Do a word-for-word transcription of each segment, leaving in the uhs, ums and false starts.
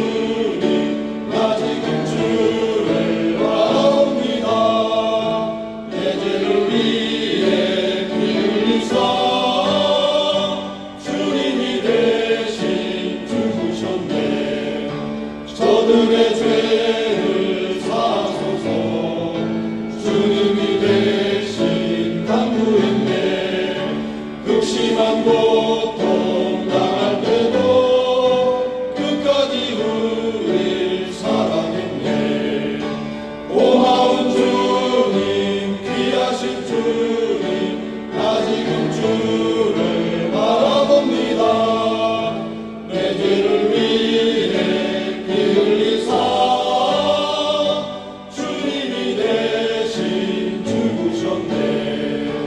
주님 나 지금 주를 바라옵니다. 내 죄를 위해 피 흘리사 주님이 대신 죽으셨네. 저들의 죄를 사소서 주님이 대신 당부했네. 극심한 고통 당할 때도 끝까지 우릴 사랑했네. 고마운 주님 귀하신 주님 나 지금 주를 바라봅니다. 내 죄를 위해 피 흘리사 주님이 대신 죽으셨네.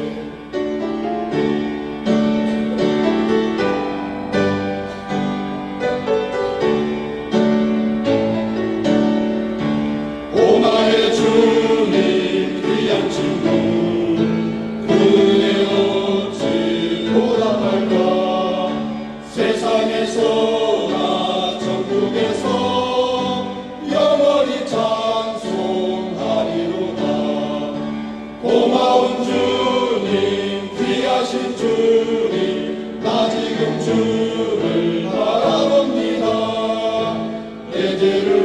오 나의 주님 귀한 친구 그 은혜 어찌 보답할까. 세상에서나 천국에서 영원히 찬송하리로다. 고마운 주님 귀하신 주님 나 지금 주를 바라봅니다. 내 죄를